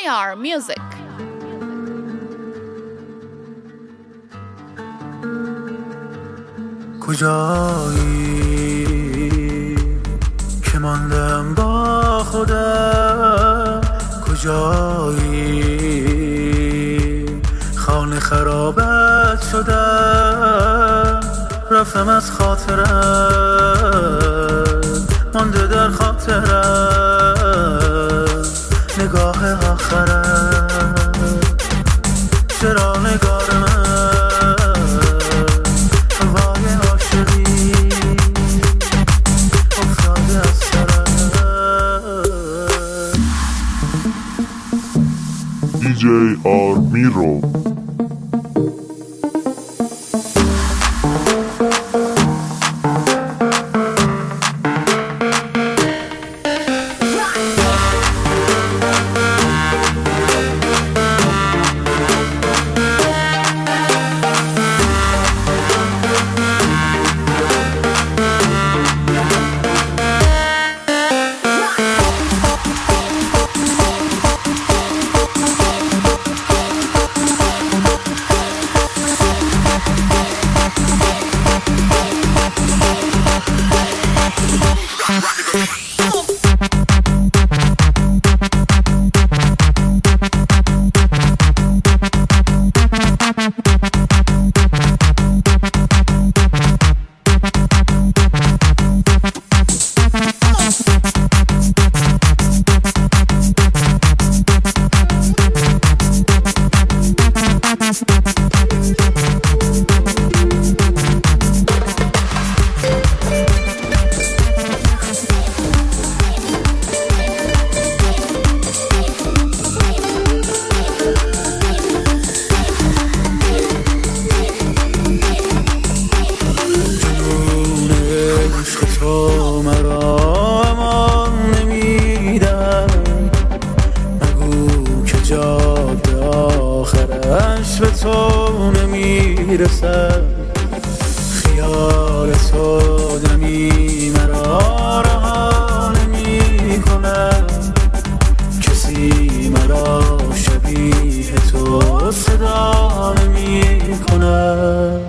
IR Music. کجایی که ماندم با خودم، کجایی خانه خرابت شدم، رفتم از خاطرم مانده در خاطرم نگاه آخرم، چرا نگار من هوای عاشقی افتاده از سرم. DJ Armiro. تو مرا امان نمیدن، مگو که جاده آخرش به تو نمیرسد، خیال تو دمی مرا رها نمی کند، کسی مرا شبیه تو صدا نمی کند.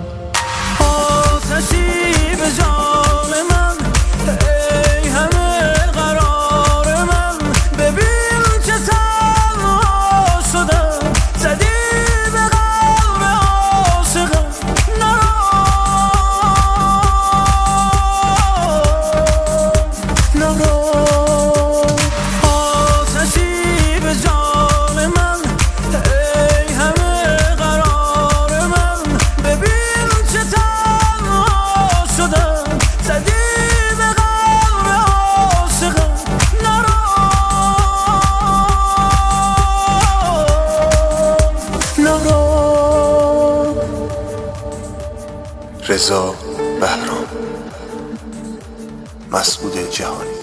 آتشی به جان من ای همه قرار من، ببین که تنها شدم، زدی به قلب عاشقم نرو. آتشی به جان من ای همه قرار من، ببین که تنها شدم، زدی به قلب عاشقم نرو. رضا بهرام، مسعود جهانی.